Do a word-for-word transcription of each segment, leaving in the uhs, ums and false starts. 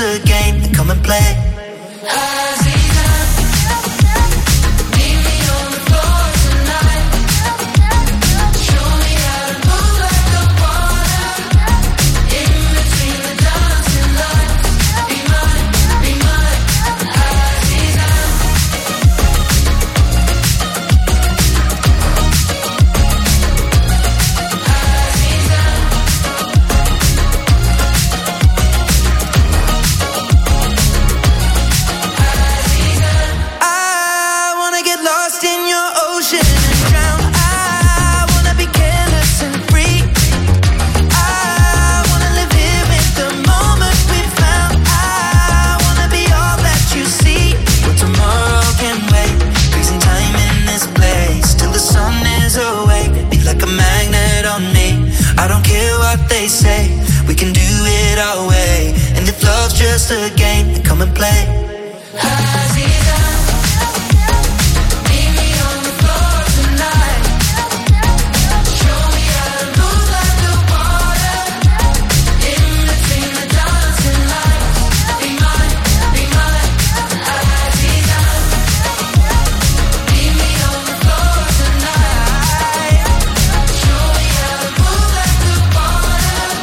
a game, come and play. They say we can do it our way, and if love's just a game, then come and play. Aziza, meet me on the floor tonight. Show me how to move like the water in between the dancing lights. Be mine, be mine, Aziza. Meet me on the floor tonight. Show me how to move like the water.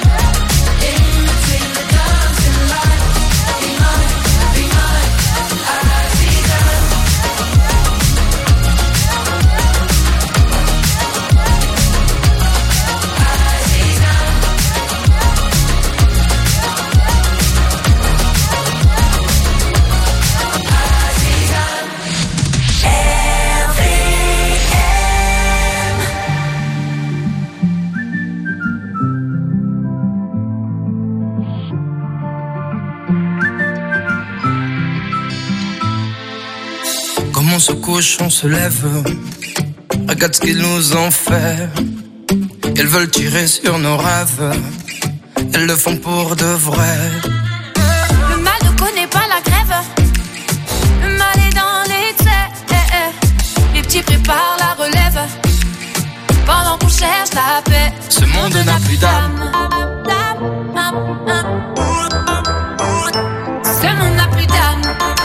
On se couche, on se lève. Regarde ce qu'ils nous ont fait. Elles veulent tirer sur nos rêves. Elles le font pour de vrai. Le mal ne connaît pas la grève. Le mal est dans l'excès. Les petits préparent la relève pendant qu'on cherche la paix. Ce monde n'a plus d'âme. Ce monde n'a plus d'âme.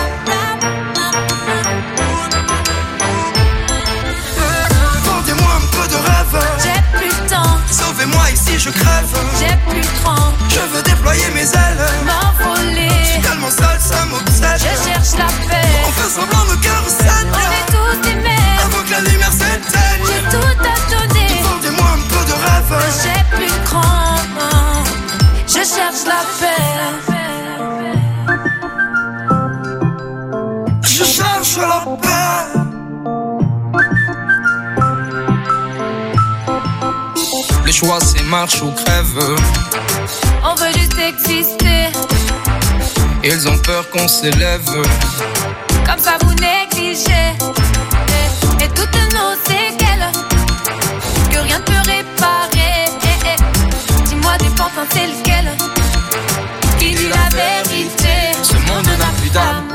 J'ai plus le temps. Sauvez-moi ici, je crève. J'ai plus le cran. Je veux déployer mes ailes. M'envoler. Je suis tellement seul, ça m'obsède. Je cherche la paix. On fait semblant, nos cœurs s'aident. On est tous aimés. Avant que la lumière s'éteigne. J'ai tout à donner. Vendez-moi un peu de rêve. J'ai plus le cran. Je cherche la paix. Je cherche la paix. Le choix c'est marche ou crève. On veut juste exister. Ils ont peur qu'on s'élève. Comme ça vous négligez. Et, et toutes nos séquelles que rien ne peut réparer. Et, et, dis-moi des pantins c'est lequel qui dit la vérité. Ce monde n'a plus d'âme.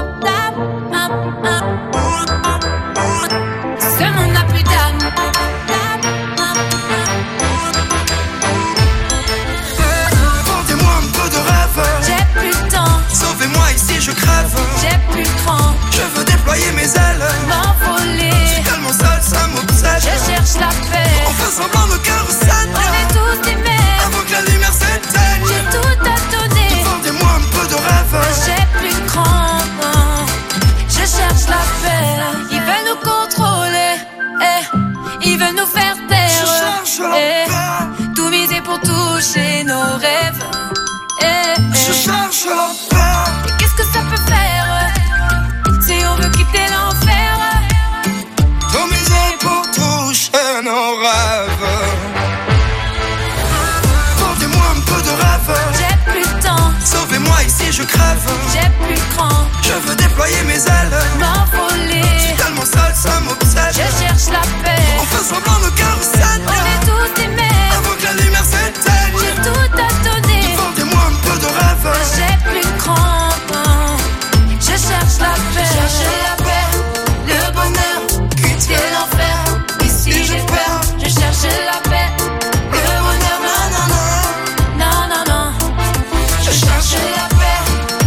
Ce monde n'a plus d'âme. J'ai plus le temps. Sauvez-moi ici, je crève. J'ai plus le cran. Je veux déployer mes ailes. M'envoler. Je suis tellement seul, ça m'obsède. Je cherche la paix. On fait semblant, nos cœurs s'aident. On est tous aimés. Avant que la lumière s'éteigne. J'ai tout à donner. Vendez-moi un peu de rêve. J'ai plus le cran. Je cherche la paix. Ils veulent nous contrôler. Eh. Ils veulent nous faire taire. Je cherche la eh. paix. Tout miser pour toucher nos rêves. Eh, eh. Je cherche la paix. Et qu'est-ce que ça peut faire si on veut quitter l'enfer? Tout miser pour toucher nos rêves. Vendez-moi un peu de rêve. J'ai plus le temps. Sauvez-moi ici, je crève. J'ai plus le cran. Je veux déployer mes ailes. M'envoler. Je suis tellement seul, ça m'obsède. Je cherche la paix. On fait semblant, nos cœurs s'aident. On est tous aimés. Avant que la lumière s'éteigne. J'ai tout à donner. Vendez-moi un peu de rêve. J'ai plus le cran. Je cherche la paix. Je cherche la paix. Le bonheur. Quitter l'enfer. Ici j'ai peur. Je cherche la paix. Le bonheur. Non, non, non. Non, non, non. Je cherche la paix.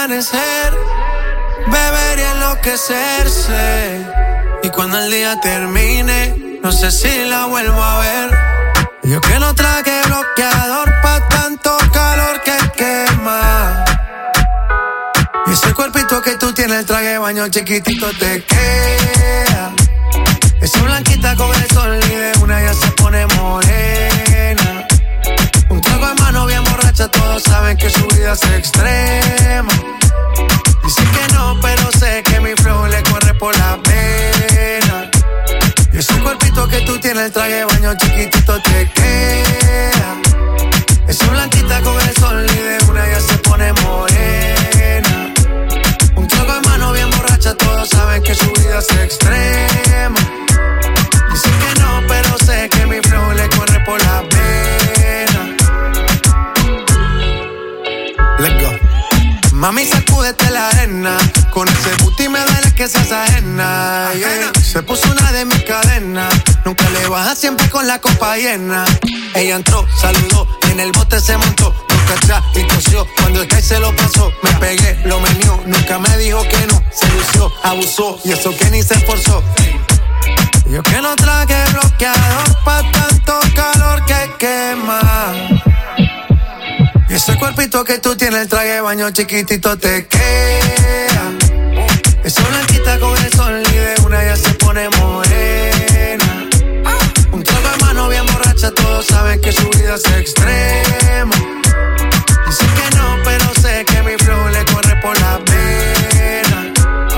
amanecer, beber y enloquecerse. Y cuando el día termine, no sé si la vuelvo a ver. Yo que no traje bloqueador pa' tanto calor que quema. Y ese cuerpito que tú tienes, el traje de baño chiquitito te queda. Esa blanquita con el sol y de una ya se pone morena. Un trago de mano bien borracha, todos saben que su vida es extrema. Dice que no, pero sé que mi flow le corre por la pena. Y ese cuerpito que tú tienes, el traje de baño chiquitito te queda. Esa blanquita con el sol y de una ya se pone morena. Un trago de mano bien borracha, todos saben que su vida es extrema. Dice que no, pero sé que mi flow le corre por la pena. Let's go. Mami, sacúdete la arena. Con ese booty me duele que seas ajena, yeah. Se puso una de mis cadenas. Nunca le baja, siempre con la copa llena. Ella entró, saludó, en el bote se montó. Nunca atrás y tosió, cuando el que se lo pasó. Me pegué, lo menió, nunca me dijo que no. Se lució, abusó, y eso que ni se esforzó. Yo que no traje bloqueador pa' tanto calor que quema. Y ese cuerpito que tú tienes, el traje de baño chiquitito te queda. Esa blanquita con el sol y de una ya se pone morena. Un trago de mano bien borracha, todos saben que su vida es extrema. Dice que no, pero sé que mi flow le corre por la pena.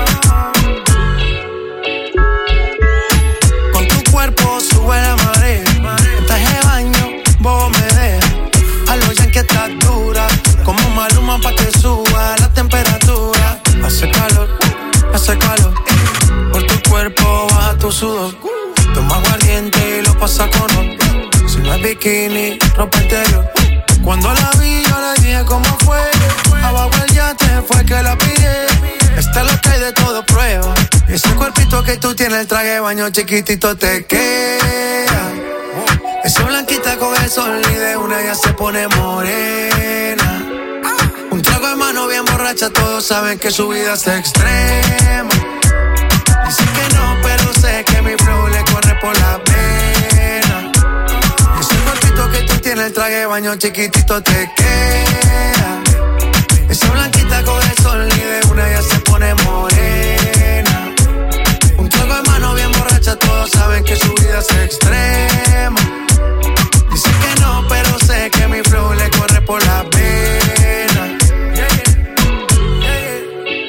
Con tu cuerpo sube la marea. En traje de baño, vos me dejas. A los yankees estás dura, como Maluma pa' que suba la temperatura. Hace calor, hace calor. Por tu cuerpo baja tu sudor. Toma aguardiente y lo pasa con ron. Si no es bikini, ropa interior. Cuando la vi yo le dije cómo fue. Abajo el yate fue que la pillé. Esta es lo que hay de todo prueba. Y ese cuerpito que tú tienes, el traje de baño chiquitito te queda. Esa blanquita con el sol y de una ya se pone morena. Un trago de mano bien borracha, todos saben que su vida es extrema. Dice que no, pero sé que mi flow le corre por la pena. Ese cuerpito que tú tienes, el traje de baño chiquitito te queda. Esa blanquita con el sol y de una ya se pone morena. Un trago de mano bien borracha, todos saben que su vida es extrema. Dice que no, pero sé que mi flow le corre por la pena. Yeah, yeah. Yeah,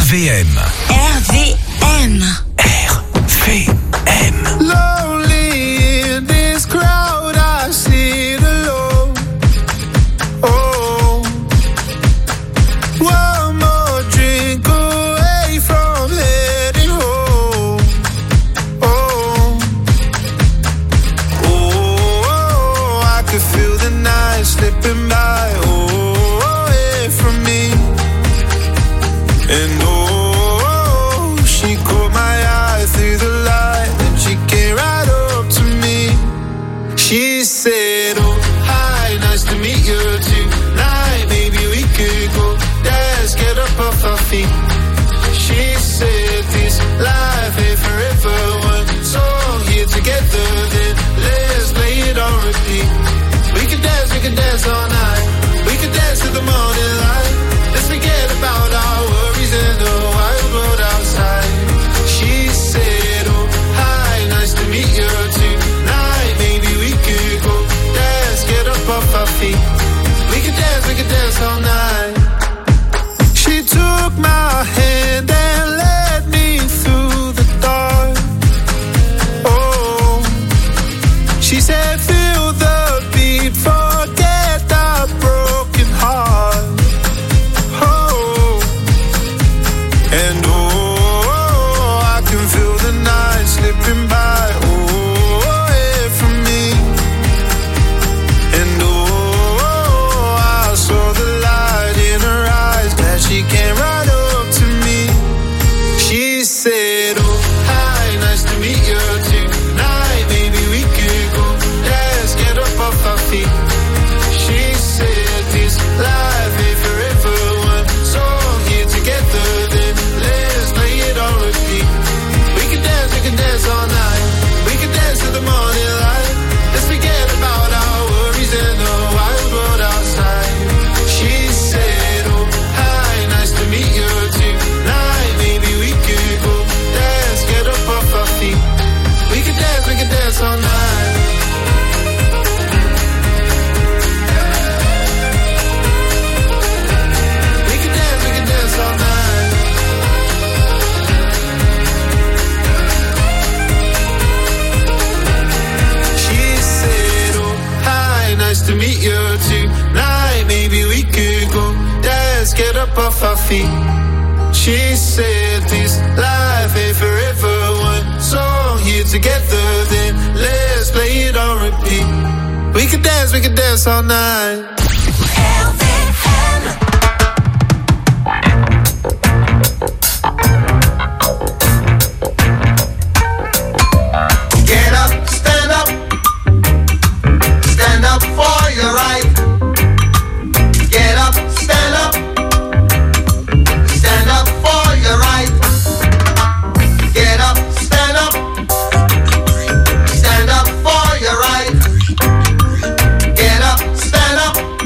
V M. R V M. R V M. Lonely in this crowd, I sit alone. Oh, one more drink away from heading home. Oh, oh, I could feel the night slipping by. Oh, away from me. And oh, she caught my eye through the light, and she came right up to me. She said, oh, hi, nice to meet you tonight. Maybe we could go dance, get up off our feet. She said, this life ain't forever. One song here together, then let's play it on repeat. We could dance, we could dance all night. We could dance to the morning light. Let's forget about our worries in the wild world outside. She said, oh, hi, nice to meet you tonight. Maybe we could go dance, get up off our feet. We could dance, we could dance all night. She took my hand and led me through the dark. Oh, she said, feel the beat, forget the broken heart. Oh, and oh, I can feel the night slipping by. Oh, away from me. And oh, I saw the light in her eyes, glad she came right up to me. She said, oh, hi, nice to meet you tonight. Maybe we could go dance, get up off our feet. She said, this life ain't forever. One song here together, then let's play it on repeat. We can dance, we can dance all night. We can dance to the morning light. Let's forget about our worries in the wild world outside. She said, oh, hi, nice to meet you tonight. Maybe we could go dance, get up off our feet. We can dance, we can dance all night. We can dance, we can dance all night. She said, oh, hi, nice to meet you tonight. Maybe we could go dance, get up off our feet. She said, this life ain't forever. One song here together, then let's play it on repeat. We could dance, we could dance all night. R V M. Get up, stand up, stand up for your right. Get up, stand up, stand up for your right. Get up, stand up, stand up for your right. Get up, stand up,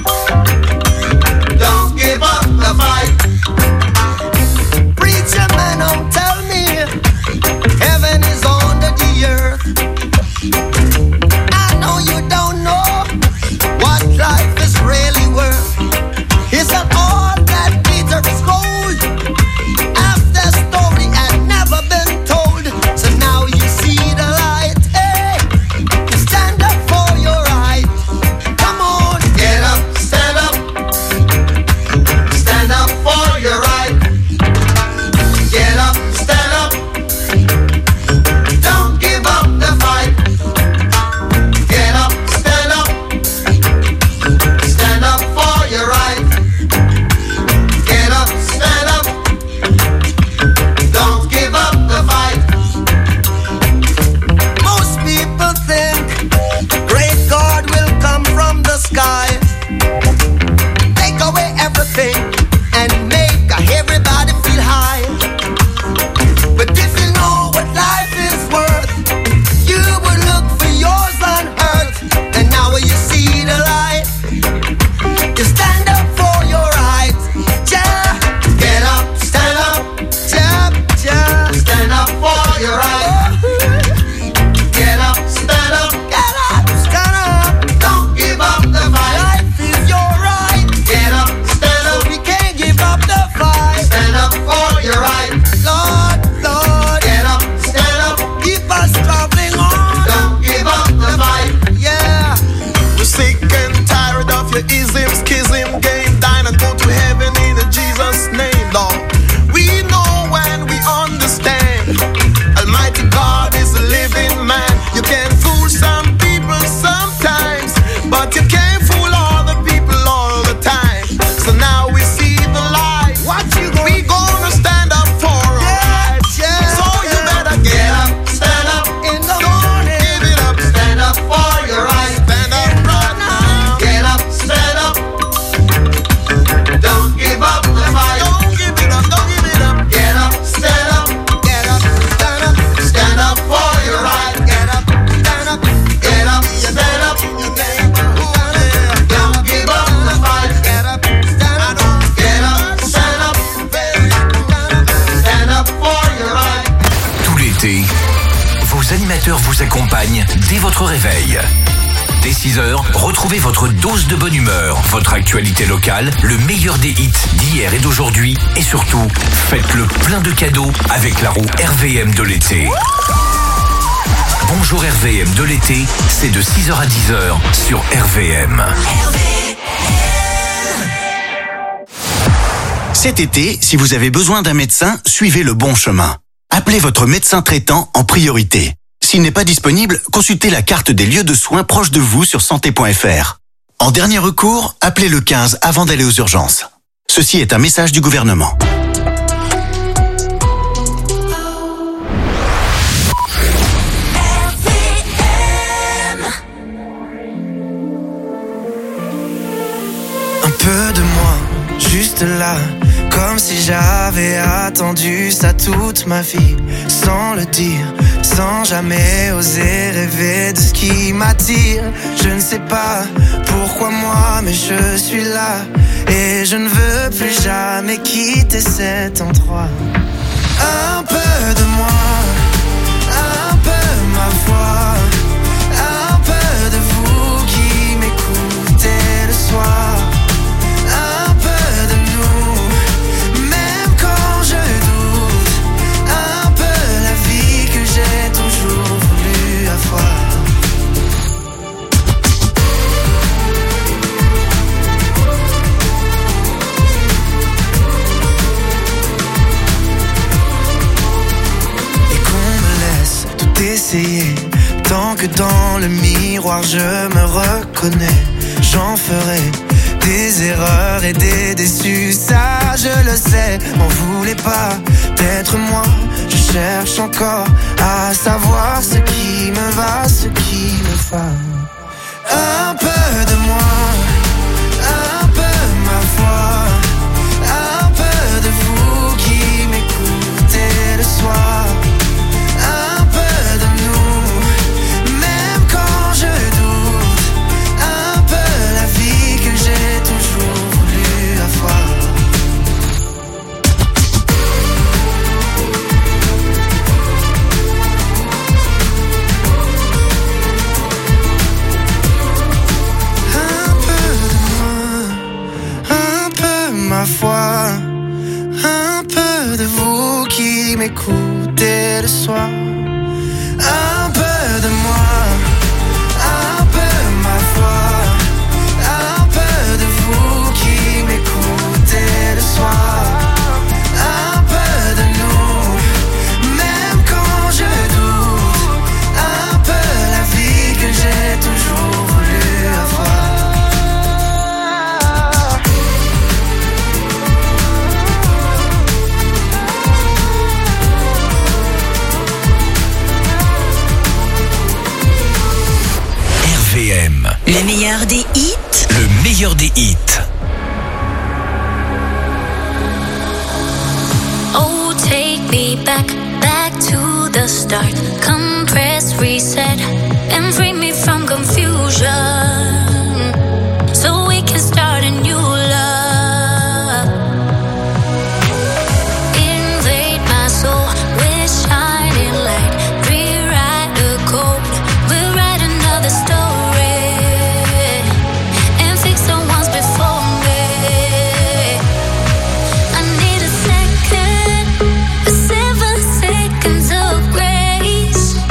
l'été, vos animateurs vous accompagnent dès votre réveil. Dès six heures, retrouvez votre dose de bonne humeur, votre actualité locale, le meilleur des hits d'hier et d'aujourd'hui, et surtout, faites le plein de cadeaux avec la roue R V M de l'été. Bonjour R V M de l'été, c'est de six heures à dix heures sur R V M. Cet été, si vous avez besoin d'un médecin, suivez le bon chemin. Appelez votre médecin traitant en priorité. S'il n'est pas disponible, consultez la carte des lieux de soins proches de vous sur santé point f r. En dernier recours, appelez le quinze avant d'aller aux urgences. Ceci est un message du gouvernement. Un peu de moi, juste là, comme si j'avais attendu ça toute ma vie, sans le dire, sans jamais oser rêver de ce qui m'attire. Je ne sais pas pourquoi moi, mais je suis là, et je ne veux plus jamais quitter cet endroit. Un peu de moi, un peu ma voix, un peu de vous qui m'écoutez le soir. Essayer, tant que dans le miroir je me reconnais, j'en ferai des erreurs et des déçus, ça je le sais. M'en voulez pas d'être moi, je cherche encore à savoir ce qui me va, ce qui me va. Un peu de moi, un peu ma voix, un peu de vous qui m'écoutez le soir. Ma foi, un peu de vous qui m'écoutez le soir, un peu de moi, un peu ma foi, un peu de vous qui m'écoutez le soir, un peu de nous, même quand je doute, un peu la vie que j'ai toujours voulu avoir. Le meilleur des hits. Le meilleur des hits. Oh, take me back, back to the start. Come press reset and free me from confusion, so we can start a new love. Invade my soul with shining light. Rewrite the code, we'll write another story. Seconds of grace.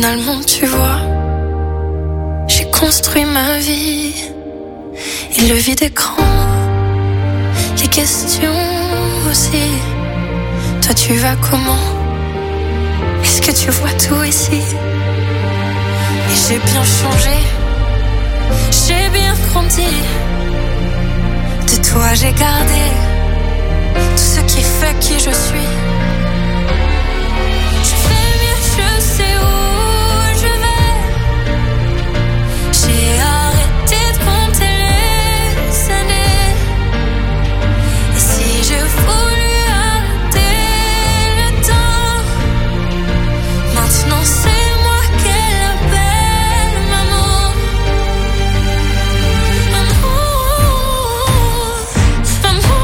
Finalement, tu vois, j'ai construit ma vie. Et le vide est grand, les questions aussi. Toi, tu vas comment? Est-ce que tu vois tout ici? Et j'ai bien changé, j'ai bien grandi. De toi, j'ai gardé tout ce qui fait qui je suis. Je fais mieux, je sais où je vais. J'ai arrêté de compter les années. Et si je voulais arrêter le temps, maintenant c'est moi qu'elle appelle maman. Maman, maman,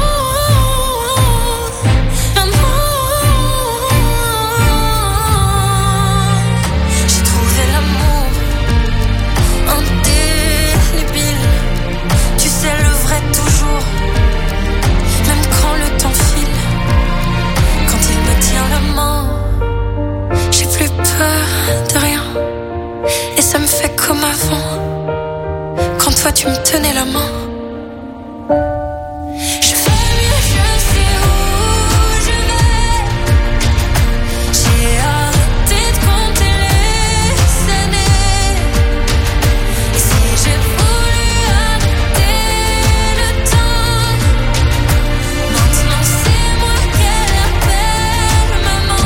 maman. J'ai trouvé l'amour indélébile. Tu sais le vrai toujours, même quand le temps file. Quand il me tient la main, j'ai plus peur de rien. Et ça me fait comme avant, quand toi tu me tenais la main. Je fais mieux, je sais où je vais. J'ai arrêté de compter les années. Et si j'ai voulu arrêter le temps, maintenant c'est moi qu'elle appelle maman.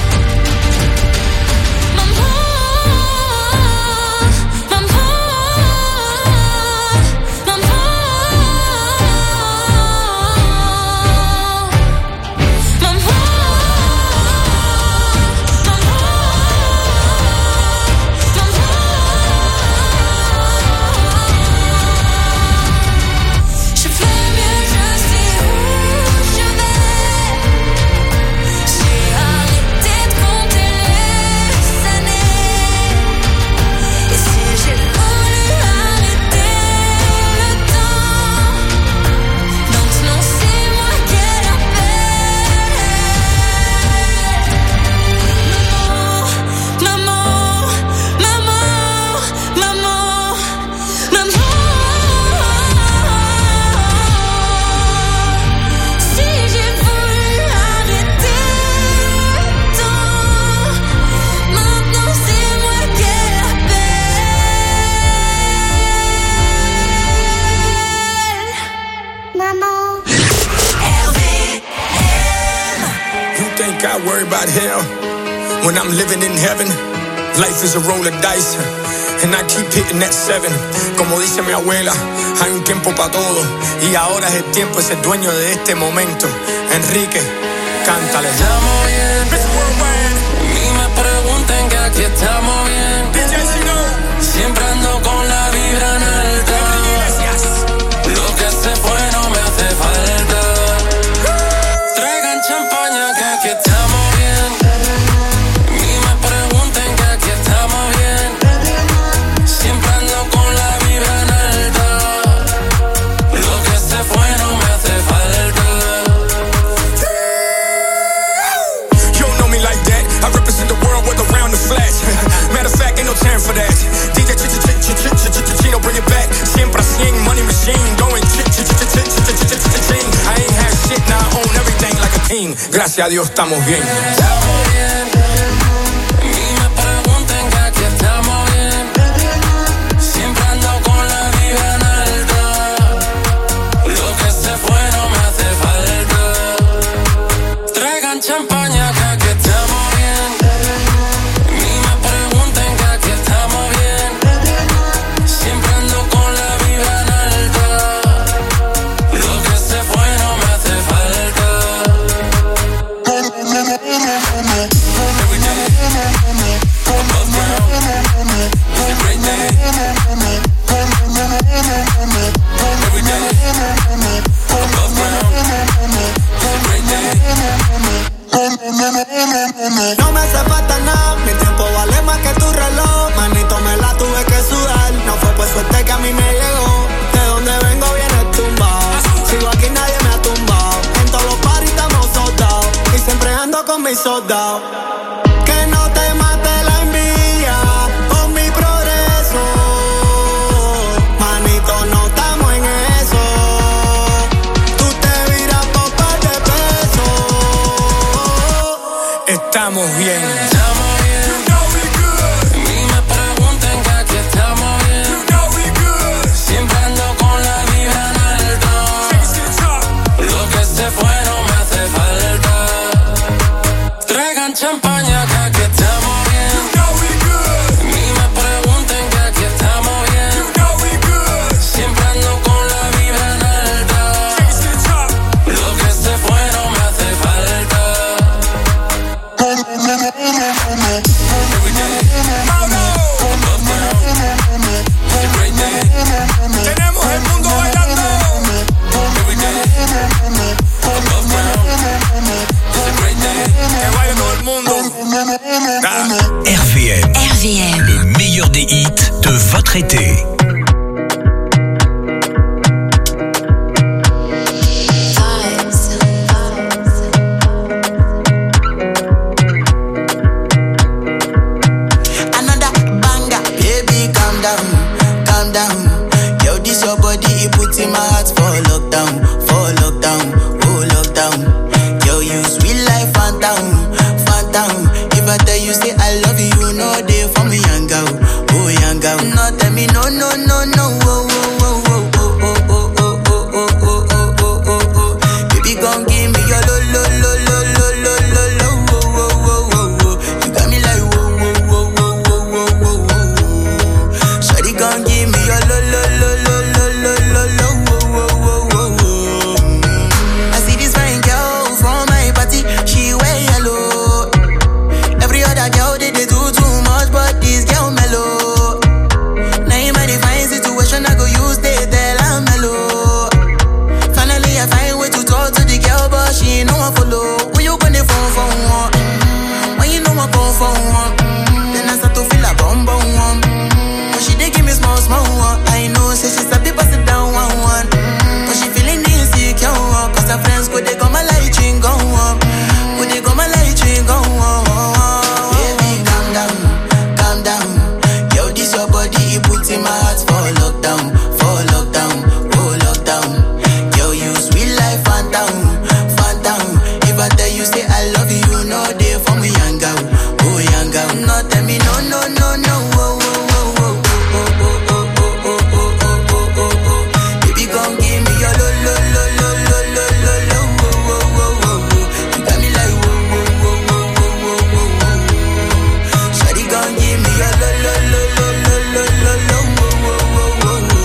Maman, maman, maman, je fais mieux, je sais où je vais. J'ai arrêté de compter les années. Et si j'ai voulu arrêter le temps, maintenant c'est moi qu'elle appelle. Maman, maman, maman, maman, si j'ai voulu arrêter le temps, maintenant c'est moi qu'elle appelle. Maman. You think I worry about hell when I'm living in heaven? Life is a roll of dice, and I keep hitting that seven. Como dice mi abuela, hay un tiempo para todo, y ahora es el tiempo, es el dueño de este momento. Enrique, cántale. Estamos bien, ni me pregunten que aquí estamos bien. D J Chino, Siempre ando con la vibra en alta. Lo que se fue no me hace falta. Traigan champaña que aquí estamos bien. Ni me pregunten que aquí estamos bien. Siempre ando con la vibra en alta. Lo que se fue no me hace falta. you don't know me like that. I represent the world with around the flash. Matter of fact, ain't no time for that. D J Ch- Ch- Ch- Ch- Ch- Ch- Ch- Chino, bring it back. Siempre a cien, money machine, going ch- ch- ch- ch- ch- ch- ch- ch- ch- ching. I ain't had shit, now I own everything like a king. Gracias a Dios estamos bien. Estamos bien. Ni me pregunten que aquí estamos bien. Siempre ando con la vibra en alta. Lo que se fue no me hace falta. Traigan champaña que aquí estamos bien. Ni me pregunten que aquí estamos bien. Siempre ando con la vibra en alta. Lo que se fue no me hace falta. Every day, above ground, it's a great day. Every day, above ground, it's a great day. No me hace falta nada, mi tiempo vale más que tu reloj. Manito, me la tuve que sudar. No fue por suerte que a mí me llegó. De donde vengo viene tumbado. Sigo aquí, nadie me ha tumbado. En todos los paris estamos soldados. Y siempre ando con mis soldados. Que no te mate la envidia. traité. Another banger, baby, calm down, calm down. Yo, this your body, it puts in my heart for lockdown, for lockdown, oh lockdown. Yo, you sweet life, phantom, phantom. If I tell you say I love you, you know they for me, young girl, oh young girl. No, tell me no, no, no, no, oh, oh, oh, oh, oh, oh, oh, oh, oh, oh, oh, oh, oh, oh. Baby, gon' give me your lo, lo, lo, lo, lo, lo, lo, lo, oh, oh, oh, oh, oh. You got me like whoa, whoa, whoa, whoa, whoa, whoa, whoa, whoa. Shawty gon' give me your lo, lo, lo, lo, lo, lo, lo, lo, oh, oh, oh, oh, oh. I see this fine girl from my party, she wear yellow. Every other girl they, they do too much, but this girl mellow. Now in my divine situation, I go use they tell I'm mellow. Finally I find way to talk to the girl, but she ain't no one follow. When you gonna phone for one? When you know I phone for one? Then I start to feel a bum bum one. But she dey give me small small one. I know say she sabi pass it down one one. But she feeling insecure one. Cause her friends go they go my light ring go on. Go they go my light ring go on. Baby calm down, calm down. Yo, this your body, it puts in my heart for lockdown, for lockdown, oh lockdown. Yo, you sweet life, phantom, phantom. If I tell you say I love you, you know they for me, young girl, oh young girl. No, tell me no, no, no, no, oh, oh, oh, oh, oh, oh, oh, oh, oh, oh, oh, oh, oh. Baby, gon' give me your lo, lo, lo, lo, lo, lo, lo, lo, oh, oh, oh, oh, oh. You got me like whoa, whoa, whoa, whoa, whoa, whoa, whoa, whoa. Shawty gon' give me your lo, lo, lo, lo, lo, lo, lo, lo, oh, oh, oh, oh,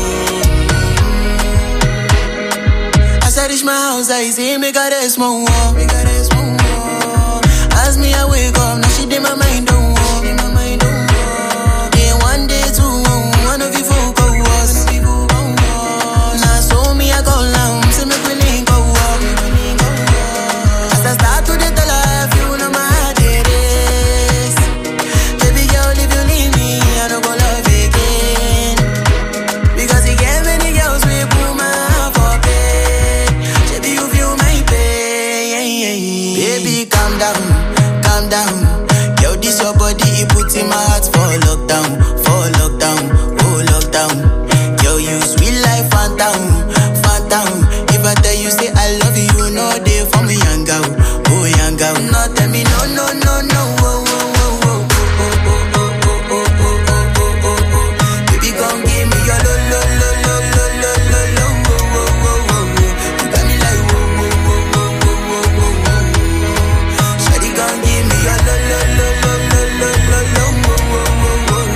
oh. As I reach my house, I see me got a small wall, me got a small wall. As me I wake up, now she did my mind don't walk. Then one day two, one of you folk go was. Now so me I go long, see me willing go walk. As I start to the tell her, if you know my heart it is. Baby girl, if you leave me, I don't go love again. Because you get many girls we put my heart for bed. Baby, you feel my pain. Baby, calm down, calm down. Yo, this your body, it puts in my heart for lockdown, for lockdown, oh lockdown. Yo, you sweet life, phantom, phantom. If I tell you say I love you, you know they for me, young girl, oh young girl. No, tell me no, no, no, no, oh, oh, oh, oh, oh, oh, oh, oh, oh, oh, oh, oh, oh. Baby, gon' give me your lo, lo, lo, lo, lo, lo, lo, lo, oh, oh, oh, oh, oh. You got me like whoa, whoa, whoa, whoa, whoa, whoa, whoa, whoa. Shawty gon' give me your lo, lo, lo, lo, lo, lo, lo, lo, oh, oh, oh, oh, oh.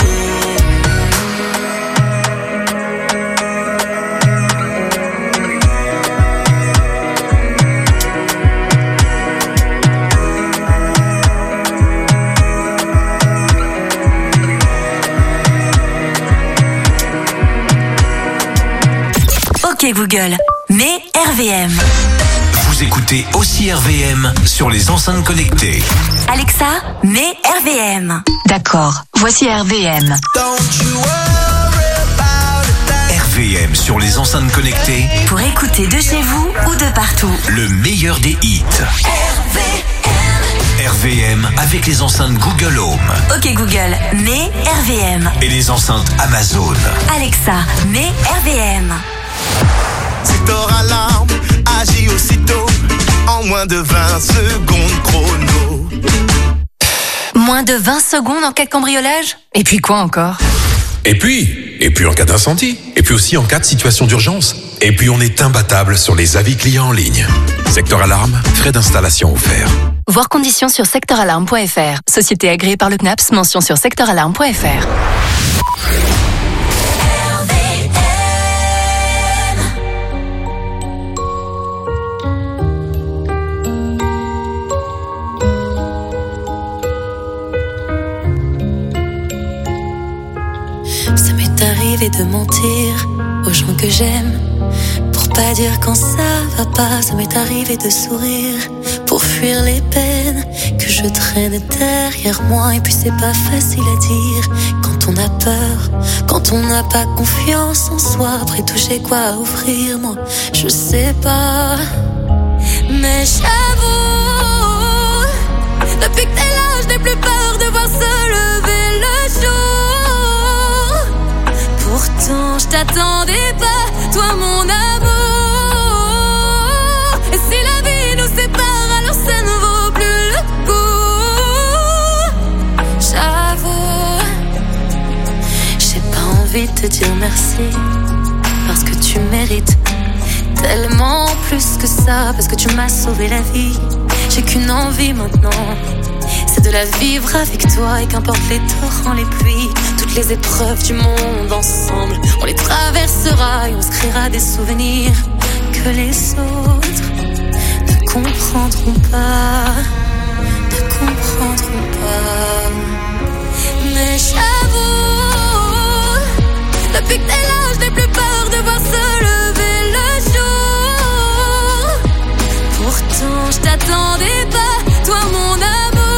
Ok Google, mets R V M. Vous écoutez aussi R V M sur les enceintes connectées. Alexa, mets R V M. D'accord, voici R V M. R V M sur les enceintes connectées. Pour écouter de chez vous ou de partout. Le meilleur des hits. R V M avec les enceintes Google Home. Ok Google, mets R V M. Et les enceintes Amazon. Alexa, mets R V M. Secteur Alarme agit aussitôt en moins de vingt secondes chrono. Moins de vingt secondes en cas de cambriolage? Et puis quoi encore? Et puis, et puis en cas d'incendie, et puis aussi en cas de situation d'urgence. Et puis on est imbattable sur les avis clients en ligne. Secteur Alarme, frais d'installation offerts. Voir conditions sur secteur alarme point f r. Société agréée par le C N A P S, mention sur secteur alarme point f r. Ça m'est arrivé de mentir aux gens que j'aime pour pas dire quand ça va pas. Ça m'est arrivé de sourire pour pour fuir les peines que je traîne derrière moi. Et puis c'est pas facile à dire quand on a peur, quand on n'a pas confiance en soi. Après tout, j'ai quoi offrir, moi, je sais pas. Mais j'avoue, depuis que t'es là, je n'ai plus peur de voir se lever le jour. Pourtant, je t'attendais pas, toi mon amour. Et si la vie nous sépare, alors ça ne vaut plus le coup. J'avoue, j'ai pas envie de te dire merci, parce que tu mérites tellement plus que ça, parce que tu m'as sauvé la vie. J'ai qu'une envie maintenant, c'est de la vivre avec toi. Et qu'importe les torrents, les pluies, toutes les épreuves du monde ensemble, on les traversera et on se créera des souvenirs que les autres ne comprendront pas, ne comprendront pas. Mais j'avoue, depuis que t'es là, je n'ai plus peur de voir se lever le jour. Pourtant, je t'attendais pas, toi mon amour.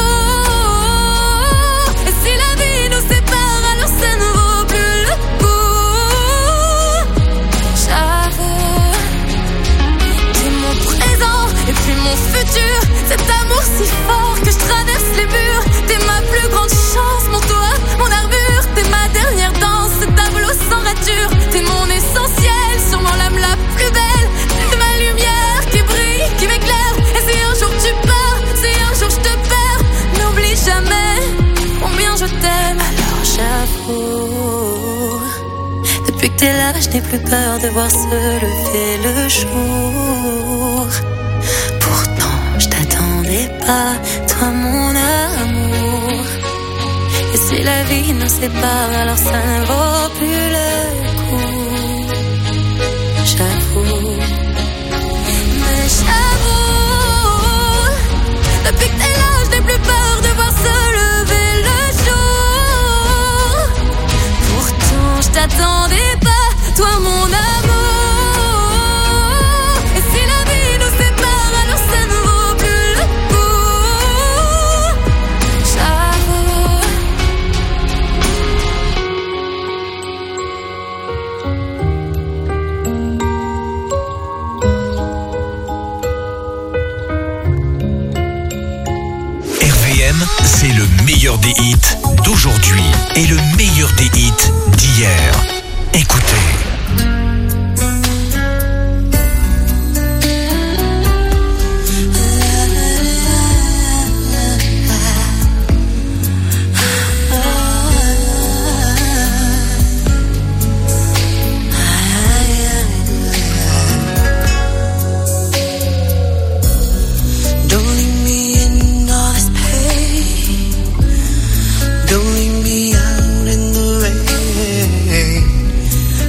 Et si la vie nous sépare, alors ça ne vaut plus le coup. J'avoue, t'es mon présent et puis mon futur. Cet amour si fort que je traverse les murs. T'es ma plus grande chance, mon toit, mon armure. T'es ma dernière danse, ce tableau sans rature. T'es mon essentiel, sûrement l'âme la plus belle. T'es ma lumière qui brille, qui m'éclaire. Et si un jour tu pars, si un jour je te perds, n'oublie jamais combien je t'aime. Alors j'avoue, depuis que t'es là, je n'ai plus peur de voir se lever le jour. Pourtant, je t'attendais pas, toi mon amour. Et si la vie nous sépare, alors ça ne vaut plus le coup. J'avoue, mais j'avoue, depuis que t'es là, je n'ai plus peur de voir se lever le jour. Pourtant, je t'attendais pas, toi mon amour. Et si la vie nous sépare, alors ça ne vaut plus le coup. J'avoue. R V M, c'est le meilleur des hits d'aujourd'hui et le meilleur des hits d'hier. Écoutez. Don't leave me in all this pain. Don't leave me out in the rain.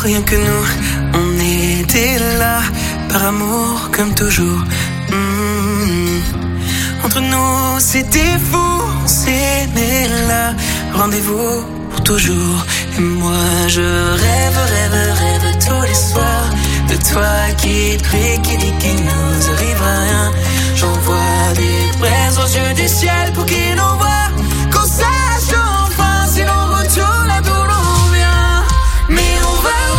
rien que nous, on était là, par amour comme toujours. Mmh. Entre nous, c'était fou, on s'aimait là, rendez-vous pour toujours. Et moi, je rêve, rêve, rêve tous les soirs de toi qui prie, qui dit qu'il nous arrivera rien. J'envoie des braises aux yeux du ciel pour qu'il nous voie, qu'on sache enfin si l'on retourne là d'où l'on vient. Mais on va où?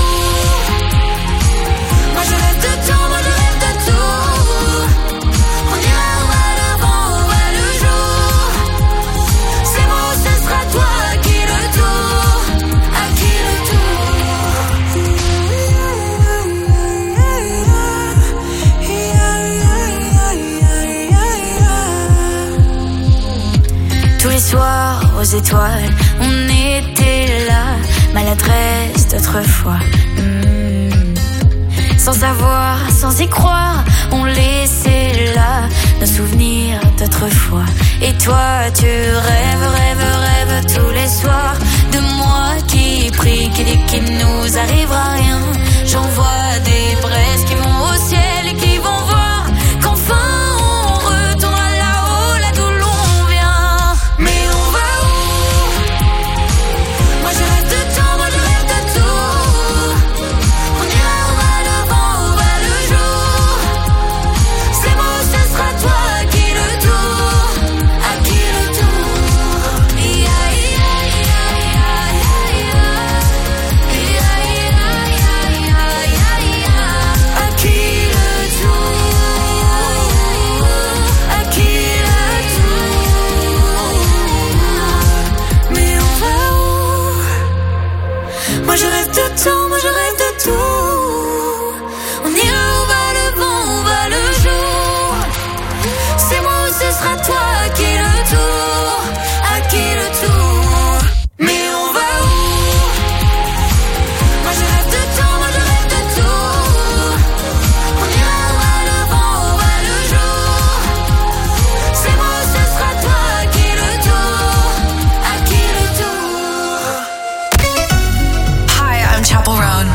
Moi je rêve de tout, moi je rêve de tout. On ira où va le vent, où va le jour. C'est moi, ce sera toi à qui le tour, à qui le tour. Tous les soirs aux étoiles, on était là, maladresse d'autrefois. Mmh. Sans savoir, sans y croire, on laissait là nos souvenirs d'autrefois. Et toi, tu rêves, rêves, rêves tous les soirs de moi qui prie, qui dit qu'il nous arrivera rien. J'envoie des braises qui vont au ciel et qui vont voir qu'enfin on retourne là-haut, là d'où l'on vient. Mais on va où? Moi je rêve de tout, moi je rêve de tout. On ira où va le vent, où va le jour. C'est moi, ce sera toi à qui le tour, à qui le tour. Ia, ia, ia, ia, ia, ia, ia, ia, à qui le tour, à qui le tour. Mais on va où? Moi je rêve de tout, moi je rêve de tout. On ira où va le vent, où va le jour. C'est moi, ce sera toi à qui le tour, à qui le tour. Mais on va où? Moi je rêve de tout, moi je rêve de tout. On ira où va le vent, où va le jour. C'est moi, ce sera toi à qui le tour, à qui le tour. Hi, I'm Chapel Roan.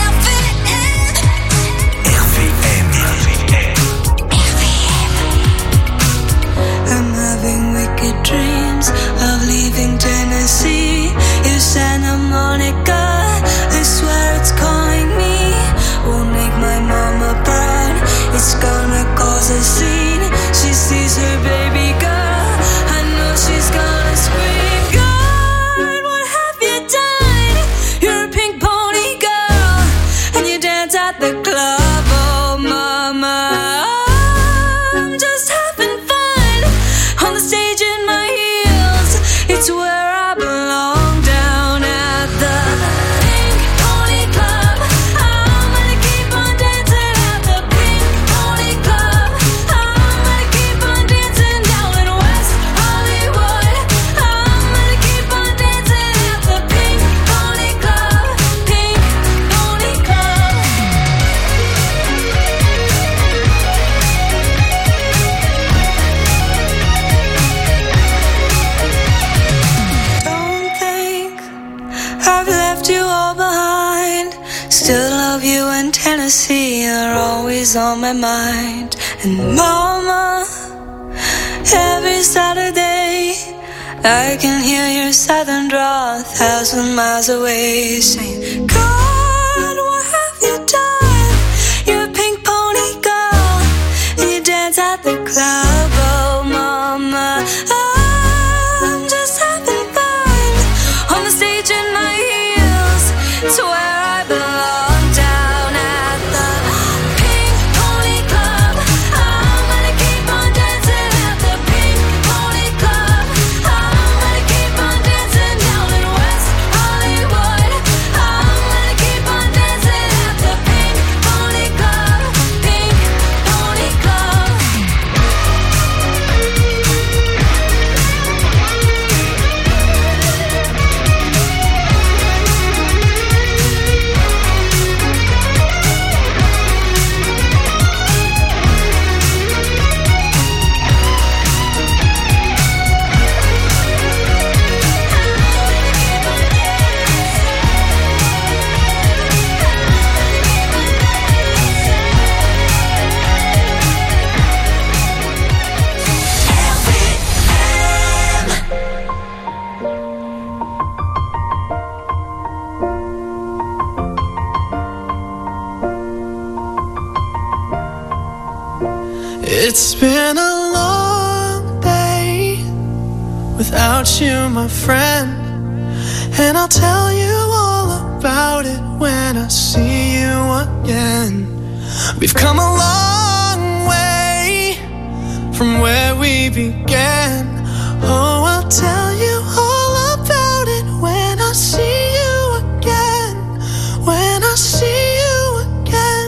I'm having wicked dreams of leaving Tennessee. In Santa Monica, I swear it's calling me. Won't make my mama proud, it's gonna cause a scene. She sees her baby girl, I know she's gonna scream. God, what have you done? You're a pink pony girl, and you dance at the club, oh mama. I'm just having fun on the stage in my heels. It's where I belong, down at the Pink Pony Club. I'm gonna keep on dancing at the Pink Pony Club. I'm gonna keep on dancing down in West Hollywood. I'm gonna keep on dancing at the Pink Pony Club. Pink Pony Club. Don't think I've left you all behind. Still love you, and Tennessee are always on my mind. And mama, every Saturday I can hear your southern drawl a thousand miles away, saying, God, what have you done? You're a pink pony girl, and you dance at the club, oh mama. I'm just having fun on the stage in my heels. It's where I belong, down at the Pink Pony Club. I'm gonna keep on dancing at the Pink Pony Club. I'm gonna keep on dancing down in West Hollywood. I'm gonna keep on dancing at the Pink Pony Club. Pink Pony Club. without you, my friend. And I'll tell you all about it when I see you again. We've come a long way from where we began. Oh, I'll tell you all about it when I see you again. When I see you again.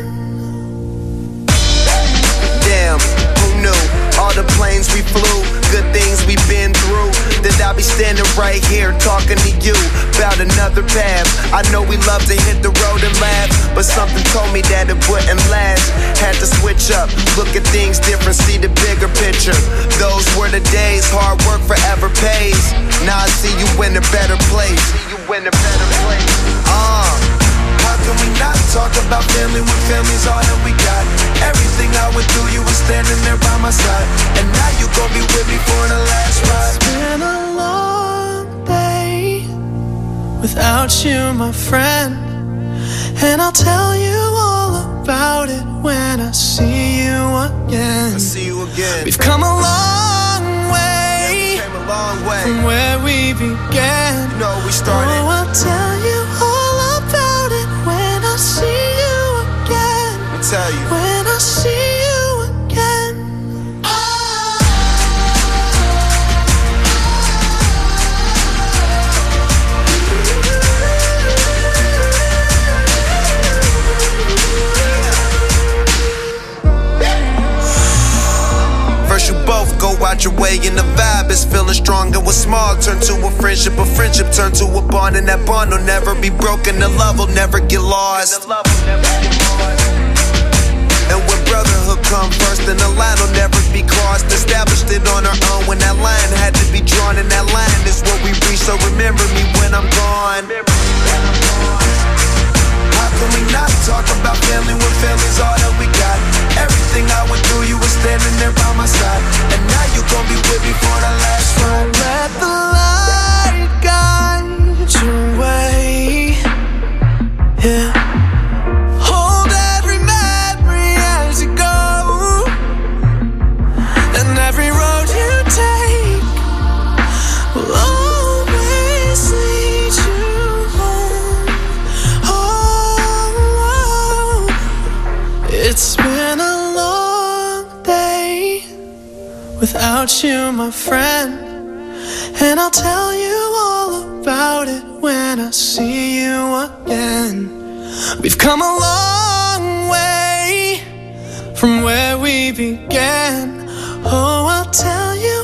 Damn, who knew? All the planes we flew, good things we've been through. That I'll be standing right here talking to you about another path. I know we love to hit the road and laugh, but something told me that it wouldn't last. Had to switch up, look at things different, see the bigger picture. Those were the days, hard work forever pays. Now I see you in a better place. See you in a better place. Uh, how can we not talk about family when family's all that we got? Everything I went through, you were standing there by my side, and now you gon' be with me for the last ride. It's been a long day without you, my friend. And I'll tell you all about it when I see you again. I see you again. We've come a long way, yeah, we came a long way from where we began. You know we started. Oh, I'll tell you all about it when I see you again. I'll tell you. When I see you again. First you both go out your way and the vibe is feeling strong. And what's small turn to a friendship, a friendship turn to a bond, and that bond will never be broken, the love will never get lost. And when brotherhood come first, then the line will never be crossed. Established it on our own when that line had to be drawn, and that line is what we reach, so remember me when I'm gone. How can we not talk about family when family's all that we got? Everything I went through, you were standing there by my side, and now you gon' be with me for the last ride. Let the light guide your way. Yeah. Hold every memory as you go, and every road you take will always lead you home. Oh, it's been a long day without you, my friend. And I'll tell you all about it when I see you again. We've come a long way from where we began. Oh, I'll tell you